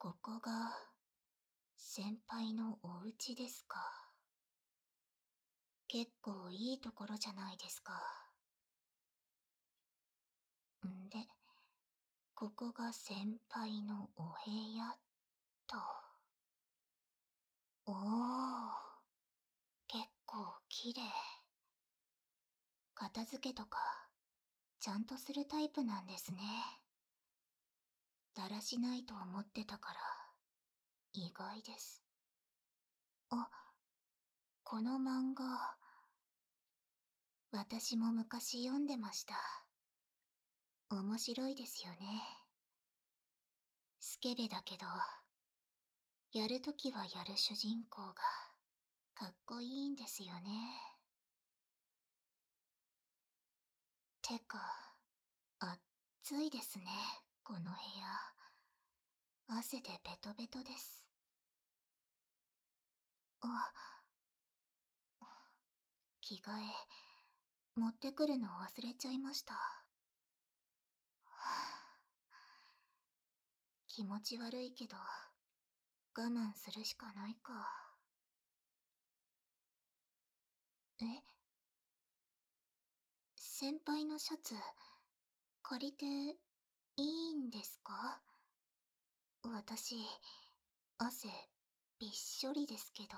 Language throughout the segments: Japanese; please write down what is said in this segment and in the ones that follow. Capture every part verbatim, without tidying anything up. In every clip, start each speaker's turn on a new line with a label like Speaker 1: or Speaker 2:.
Speaker 1: ここが先輩のお家ですか。結構いいところじゃないですか。んで、ここが先輩のお部屋と。おー、結構綺麗。片付けとかちゃんとするタイプなんですね。だらしないと思ってたから意外です。あ、この漫画私も昔読んでました。面白いですよね。スケベだけどやるときはやる主人公がかっこいいんですよね。てか暑いですね、この部屋。汗でベトベトです。あ、着替え持ってくるの忘れちゃいました。気持ち悪いけど我慢するしかないか。え、先輩のシャツ借りていいんですか？私汗びっしょりですけど。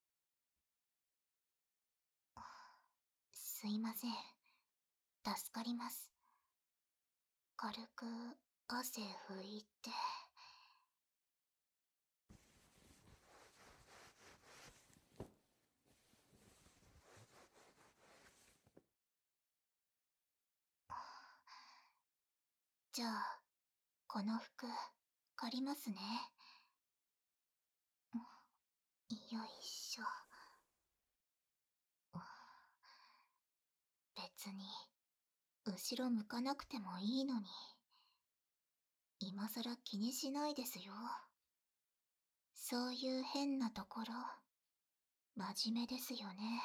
Speaker 1: すいません、助かります。軽く汗拭いて。じゃあこの服借りますね。よいしょ。別に後ろ向かなくてもいいのに今さら気にしないですよ。そういう変なところ真面目ですよね。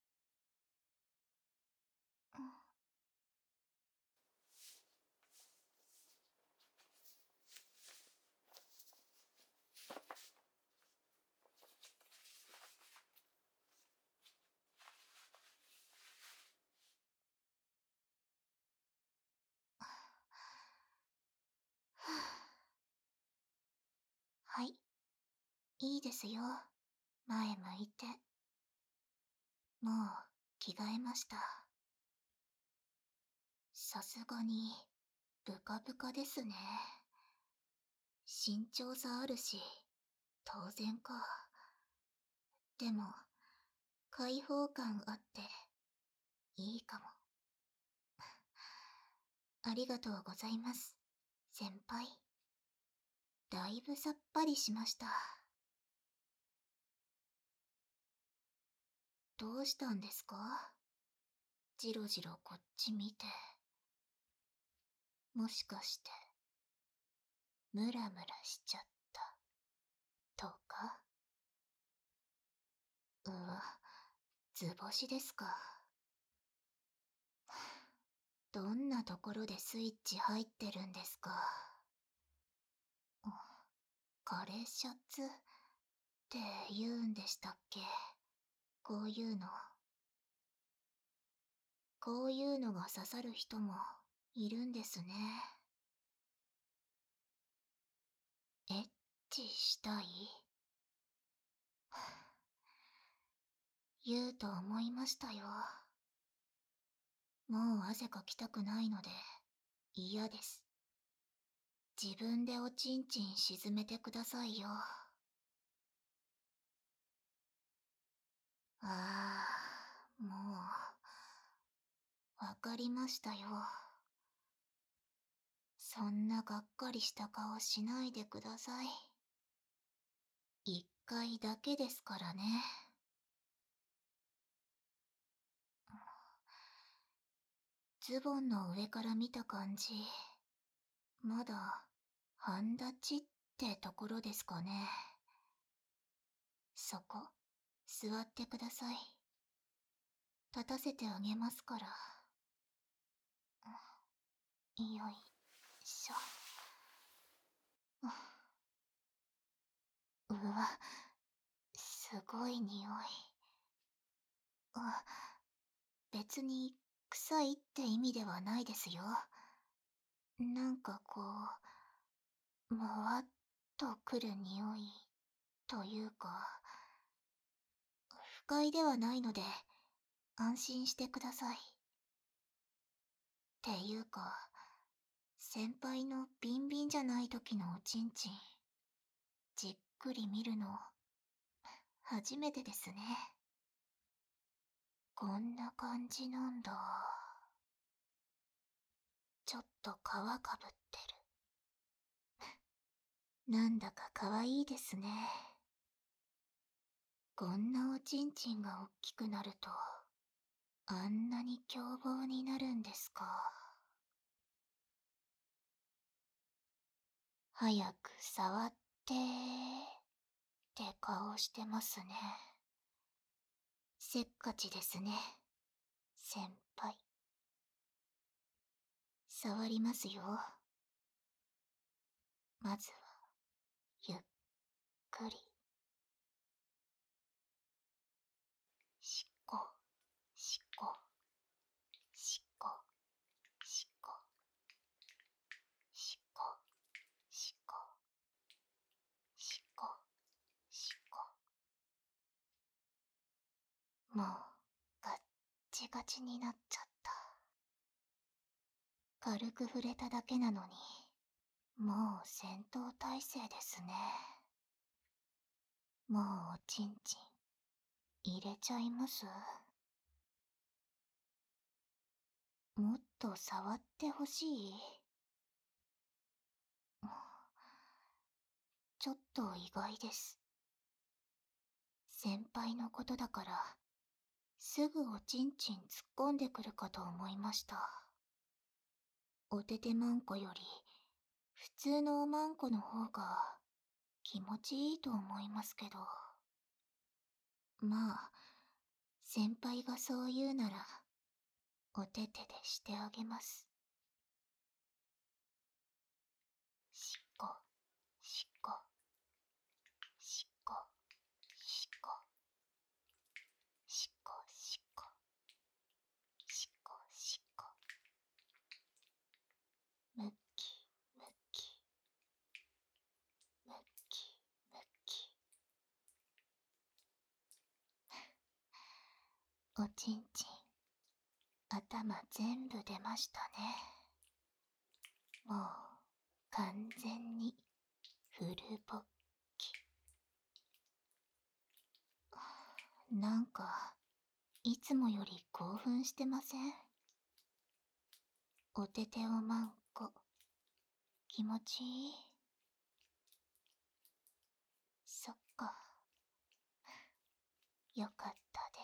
Speaker 1: はい、いいですよ。前向いて。もう着替えました。さすがにブカブカですね。身長差あるし当然か。でも開放感あっていいかも。ありがとうございます、先輩。だいぶさっぱりしました。どうしたんですか？じろじろこっち見て。もしかしてムラムラしちゃったとか？うわ、図星ですか。どんなところでスイッチ入ってるんですか。枯れシャツって言うんでしたっけ？こういうの。こういうのが刺さる人もいるんですね。エッチしたい？言うと思いましたよ。もう汗かきたくないので嫌です。自分でおちんちん沈めてくださいよ。ああ、もうわかりましたよ。そんながっかりした顔しないでください。一回だけですからね。ズボンの上から見た感じ、まだ半立ちってところですかね。そこ座ってください。立たせてあげますから。よいしょ。 は、すごい匂い。あ、別に臭いって意味ではないですよ。なんかこう、むわっとくる匂いというか、不快ではないので安心してください。っていうか、先輩のビンビンじゃない時のおちんちん、じっくり見るの、初めてですね。こんな感じなんだ。ちょっと皮かぶってる。なんだかかわいいですね。こんなおちんちんがおっきくなると、あんなに凶暴になるんですか。早く触ってーって顔してますね。せっかちですね、先輩。触りますよ。まずは、ゆっくり。しっこ、しっこ、しっこ、しっこ、しっこ、しっこ、しっこ、しっこ。もう、ガッチガチになっちゃった。軽く触れただけなのに、もう戦闘態勢ですね。もうおちんちん、入れちゃいます？もっと触ってほしい？ちょっと意外です。先輩のことだから、すぐおちんちん突っ込んでくるかと思いました。おててまんこより、普通のおまんこの方が気持ちいいと思いますけど。まあ、先輩がそう言うなら、おててでしてあげます。しっこ、しっこ、しっこ、しっこ、しっこ、しっこ、しっこ、しっこ。むっき、むっき、むっき、むっき。おちんちん、頭全部出ましたね。もう、完全に、フルボッキ。なんか、いつもより興奮してません？おてておまんこ、気持ちいい？そっか。よかったです。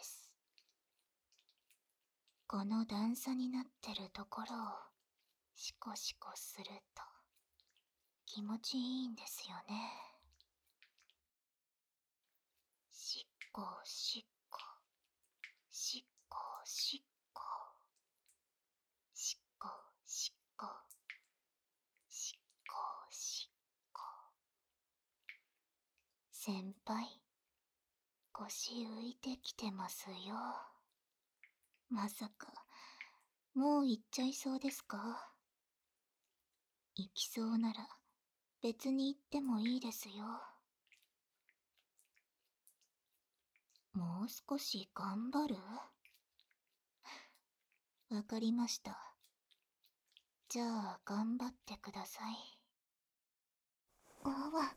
Speaker 1: この段差になってるところを、シコシコすると、気持ちいいんですよね。しっこしっこ、しっこしっこ、しっこしっこ、しっこしっこ。先輩、腰浮いてきてますよ。まさか、もう行っちゃいそうですか？行きそうなら、別に行ってもいいですよ。もう少し頑張る？わかりました。じゃあ、頑張ってください。あわ。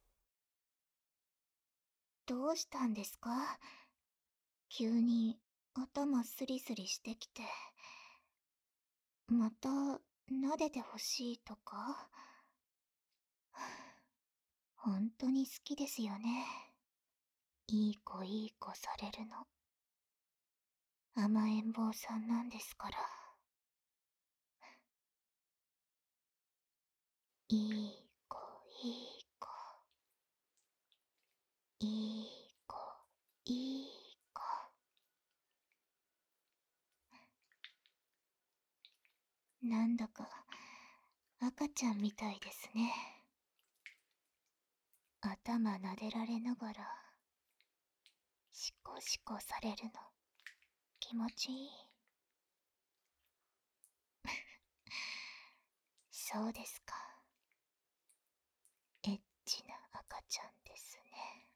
Speaker 1: どうしたんですか？急に頭スリスリしてきて。また、撫でてほしいとか？本当に好きですよね。いい子いい子されるの。甘えん坊さんなんですから。いい子いい子。いい子いい子。なんだか赤ちゃんみたいですね。 頭撫でられながらシコシコされるの気持ちいい。そうですか。エッチな赤ちゃんですね。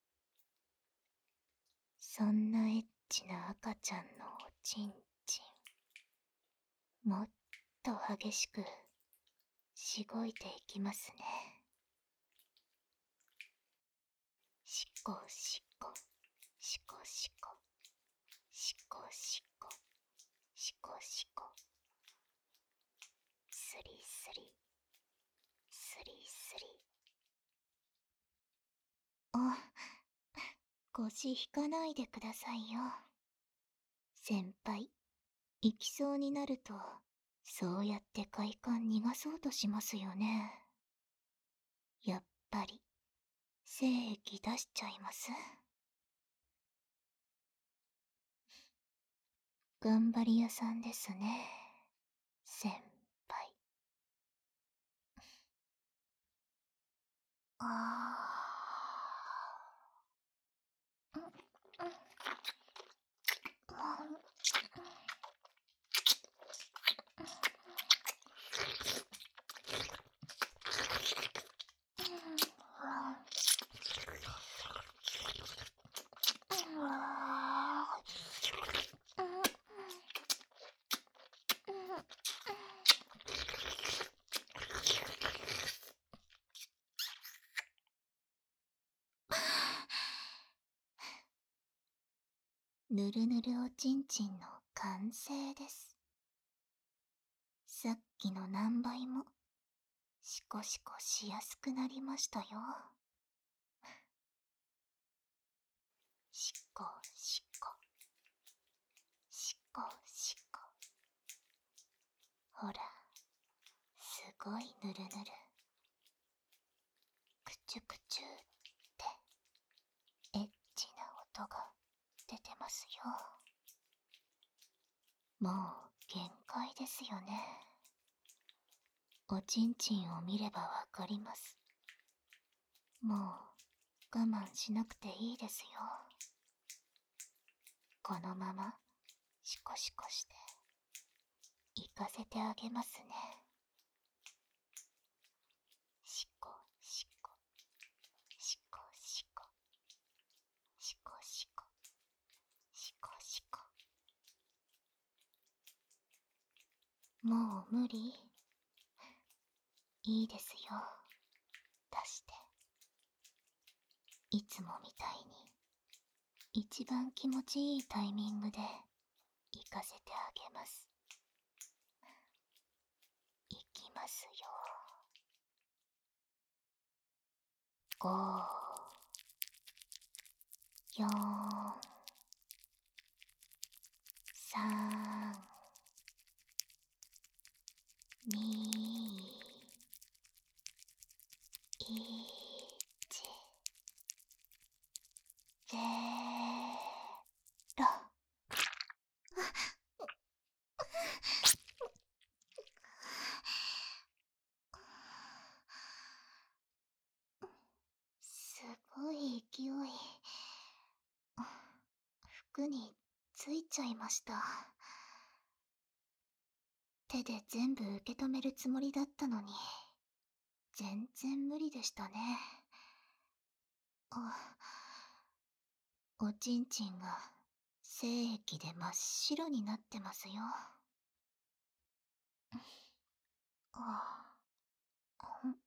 Speaker 1: そんなエッチな赤ちゃんのおちんちん、もっと激しくしごいていきますね。しこしこ、しこしこ、しこしこ、しこしこ、スリスリ、スリスリ。あ、腰引かないでくださいよ。先輩、行きそうになると、そうやって快感逃がそうとしますよね。やっぱり、精液出しちゃいます？頑張り屋さんですね、先輩。ああ。うんうんぬるぬるおちんちんの完成です。さっきの何倍もシコシコしやすくなりましたよ。シコシコ、シコシコ。ほら、すごいぬるぬる。くちゅくちゅってエッチな音が出てますよ。もう限界ですよね。おちんちんを見ればわかります。もう我慢しなくていいですよ。このままシコシコして行かせてあげますね。シコシコ、シコシコ、シコシコ、シコシコ。もう無理？いいですよ。出して。いつもみたいに一番気持ちいいタイミングで行かせてあげます。行きますよ。ご、よん、さん、に、いち、ゼロ。すごい勢い。服についちゃいました。手で全部受け止めるつもりだったのに、全然無理でしたね。あ、おちんちんが精液で真っ白になってますよ。ああ、ん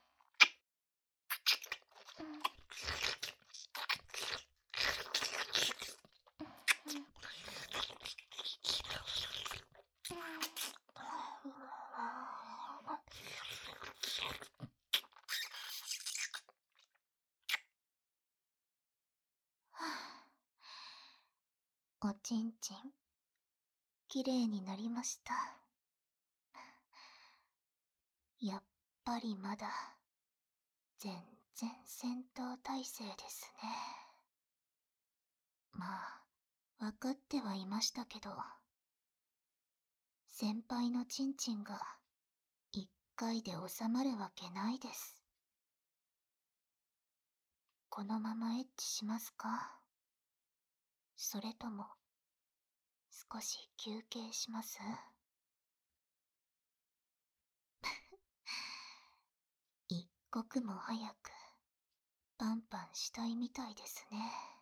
Speaker 1: おちんちん、きれいになりました。やっぱりまだ、全然戦闘態勢ですね。まあ、わかってはいましたけど、先輩のちんちんが一回で収まるわけないです。 このままエッチしますか？それとも、少し休憩します？一刻も早く、パンパンしたいみたいですね。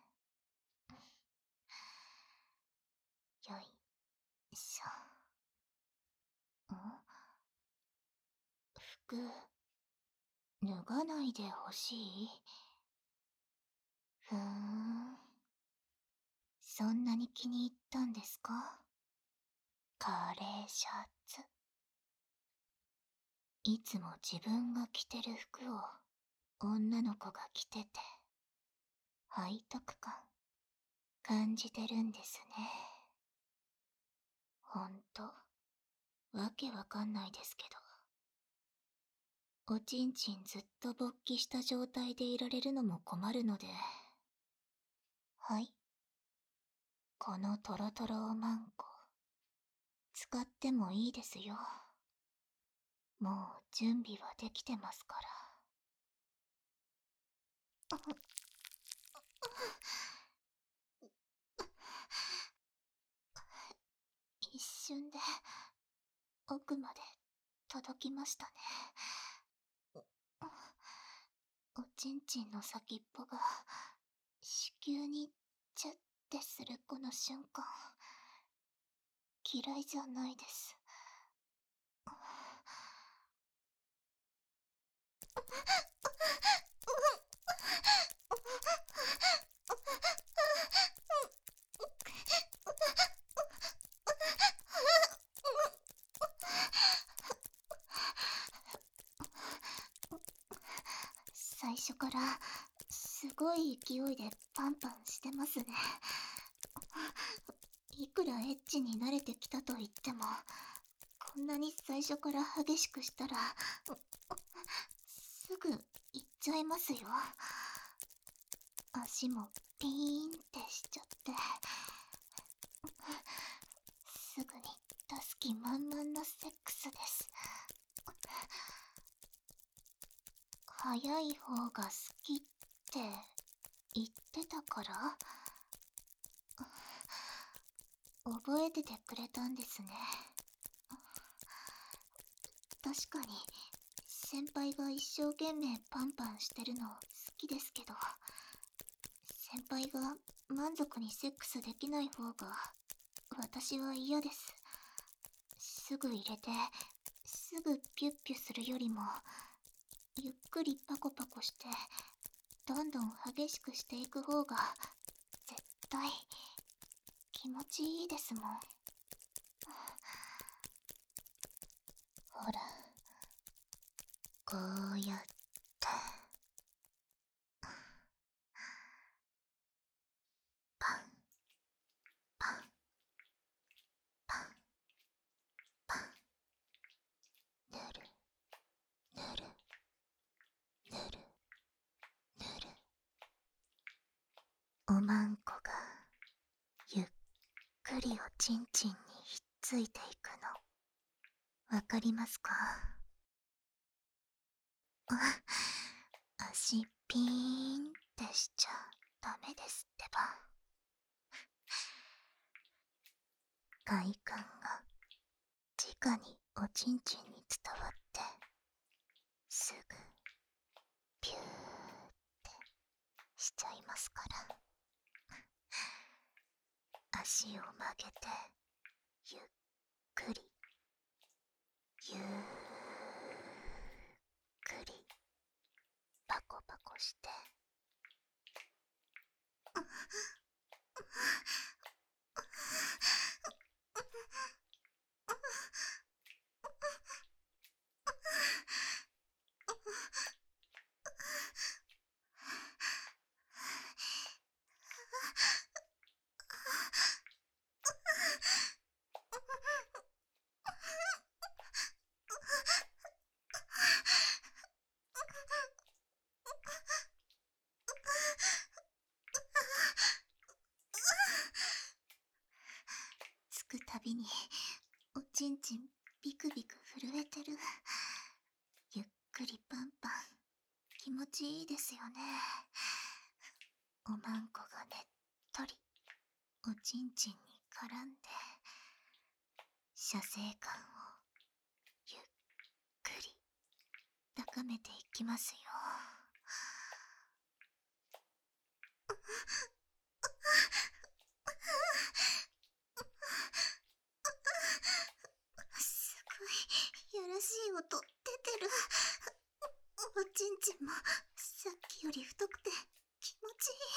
Speaker 1: よいしょ。ん？服、脱がないでほしい？ふーん。そんなに気に入ったんですか？カレーシャツ。いつも自分が着てる服を女の子が着てて、背徳感感じてるんですね。ほんと、わけわかんないですけど。おちんちんずっと勃起した状態でいられるのも困るので。はい。このトロトロおまんこ、使ってもいいですよ。もう準備はできてますから。一瞬で奥まで届きましたね。おちんちんの先っぽが子宮にチュッてするこの瞬間、嫌いじゃないです。最初からすごい勢いでパンパンしてますね。いくらエッチに慣れてきたと言っても、こんなに最初から激しくしたらすぐ行っちゃいますよ。足もピーンってしちゃって、すぐに出す気満々のセックスです。早い方が好きって言ってたから、覚えててくれたんですね。確かに先輩が一生懸命パンパンしてるの好きですけど、先輩が満足にセックスできない方が私は嫌です。すぐ入れてすぐピュッピュするよりも、ゆっくりパコパコしてどんどん激しくしていく方が絶対気持ちいいですもん。ほら、こうやってパンパンパンパン、ぬるぬるぬるぬる。おまんこがゆっくりおちんちんにひっついていくの、わかりますか？あ、足ピーンってしちゃダメですってば。快感が直におちんちんに伝わって、すぐピューってしちゃいますから。足を曲げてゆっくりゆっくりパコパコして、つくたびにおちんちんビクビク震えてる。ゆっくりパンパン気持ちいいですよね。 おまんこがねっとりおちんちんに絡んで射精感をゆっくり高めていきますよ。すごいやらしい音出てる。おちんちんもさっきより太くて気持ちいい。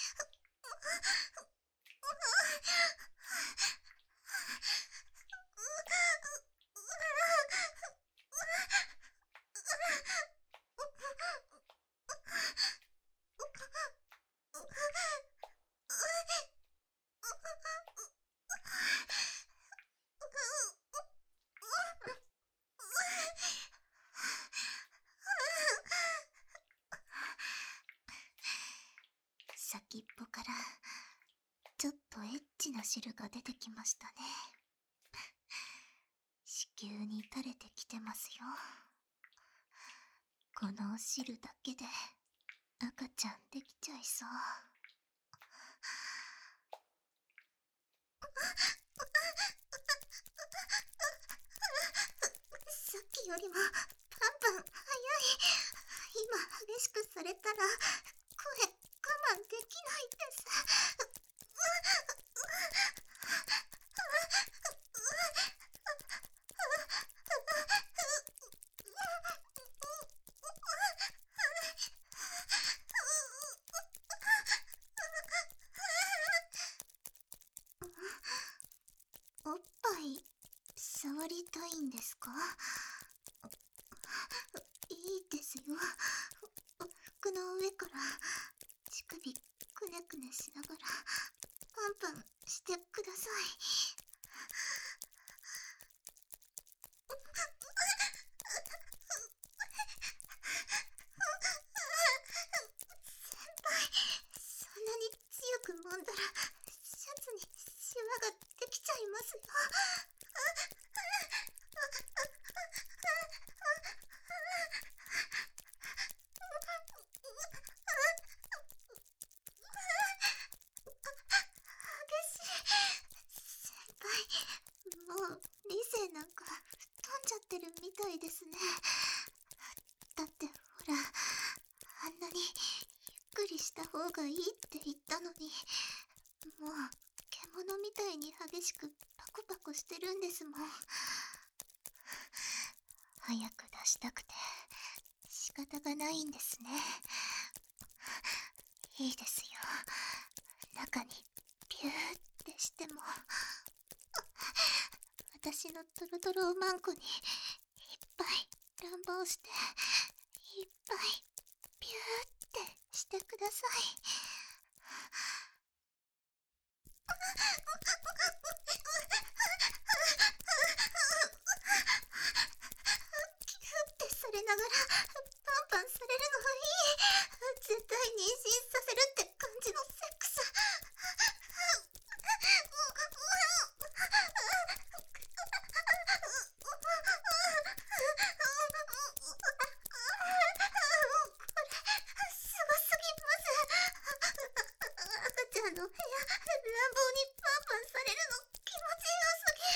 Speaker 1: 先っぽからちょっとエッチな汁が出てきましたね。子宮に垂れてきてますよ。このお汁だけで赤ちゃんできちゃいそう。さっきよりもパンパン早い。今激しくされたら声我慢できないです。おっぱい触りたいんですか？いいですよ。服の上から乳首くねくねしながらパンパンしてください。先輩、そんなに強く揉んだらシャツにシワができちゃいますよ。もう理性なんか飛んじゃってるみたいですね。だってほら、あんなにゆっくりした方がいいって言ったのに、もう獣みたいに激しくパコパコしてるんですもん。早く出したくて仕方がないんですね。いいですよ、中にピューってしても。私のトロトロおまんこにいっぱい乱暴して、いっぱいピューってしてください。キューってされながらパンパンされるのがいい。絶対妊娠させるって感じのセックス。赤ちゃんの部屋、乱暴にパンパンされるの気持ちよすぎ。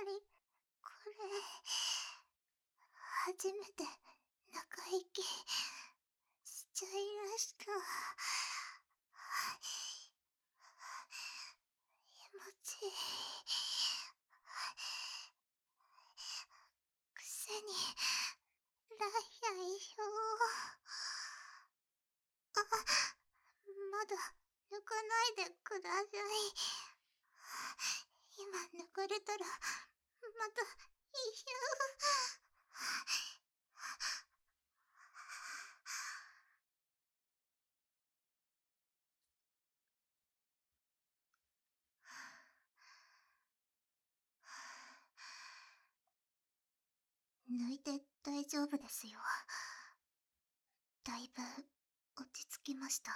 Speaker 1: り、これ、初めて中息しちゃいました。気持ちいい。くせに、ライアイよ。あ、まだ抜かないでください。今抜かれたら、また、いや。抜いて大丈夫ですよ。だいぶ落ち着きました。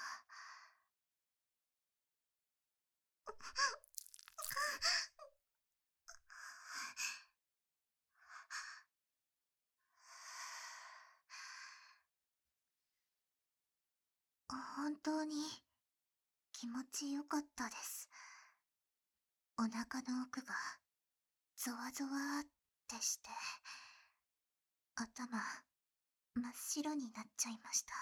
Speaker 1: 本当に気持ちよかったです。お腹の奥がゾワゾワってして、頭真っ白になっちゃいました。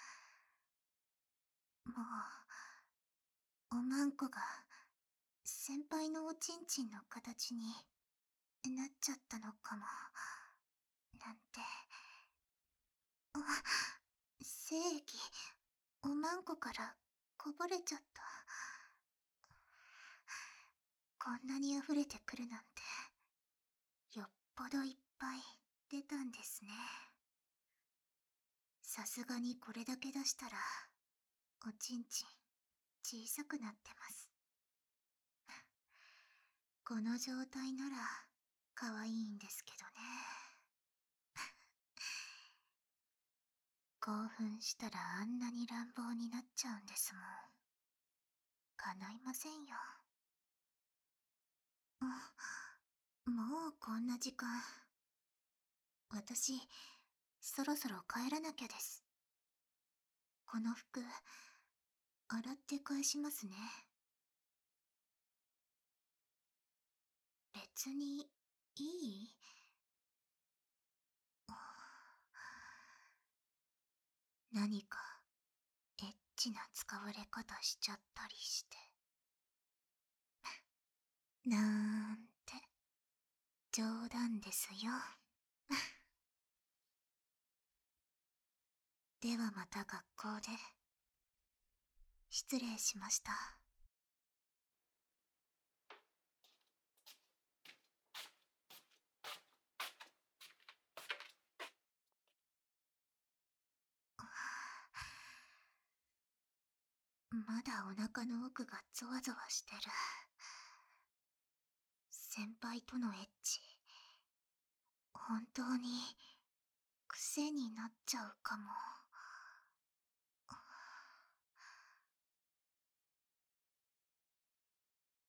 Speaker 1: もう、おまんこが先輩のおちんちんの形になっちゃったのかも、なんて。あ、精液、おまんこからこぼれちゃった。こんなに溢れてくるなんて、よっぽどいっぱい出たんですね。さすがにこれだけ出したら、おちんちん小さくなってます。この状態なら可愛いんですけどね。興奮したらあんなに乱暴になっちゃうんですもん。叶いませんよ。もうこんな時間。私、そろそろ帰らなきゃです。この服、洗って返しますね。別に、いい？何か、エッチな使われ方しちゃったりして。なんて、冗談ですよ。ではまた学校で。失礼しました。まだお腹の奥がゾワゾワしてる。先輩とのエッチ、本当に癖になっちゃうかも。